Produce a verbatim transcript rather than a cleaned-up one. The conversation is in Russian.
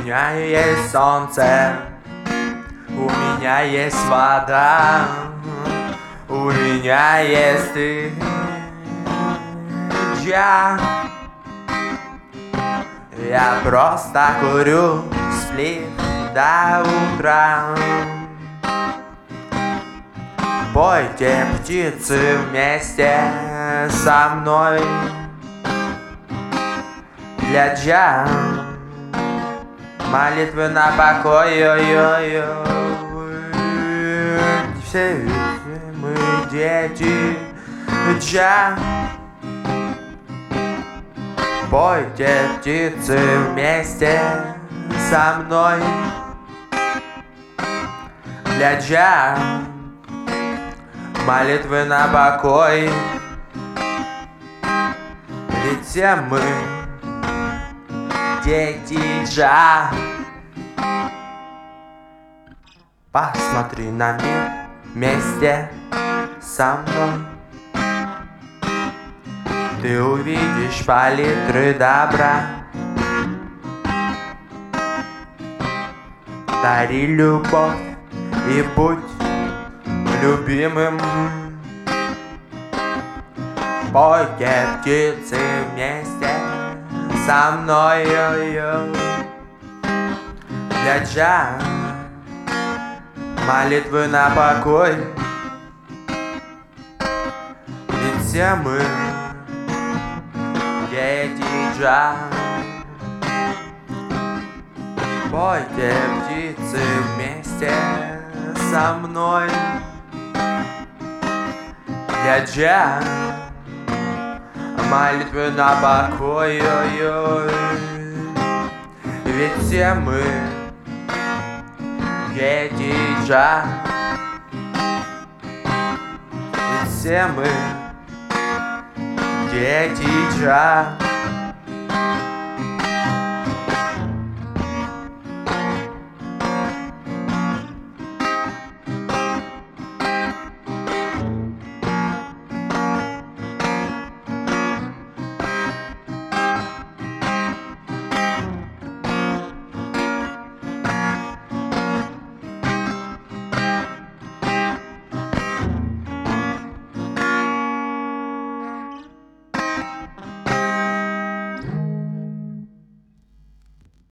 меня есть солнце, у меня есть вода, у меня есть ты, я. Я просто курю сплит до утра. Пойте, птицы, вместе со мной для джа. Молитвы на покой, ой-ой-ой. Все мы дети джа. Пойте, птицы, вместе со мной для джа. Молитвы на покой. Ведь все мы дети джа. Посмотри на мир вместе со мной. Ты увидишь палитры добра. Дари любовь и будь любимым. Пойте, птицы, вместе со мной для джа. Молитвы на покой. Ведь все мы дети джа. Пойте, птицы, вместе со мной для джа. Молитвы на покой, ой-ой. Ведь все мы дети джа. Ведь все мы дети джа.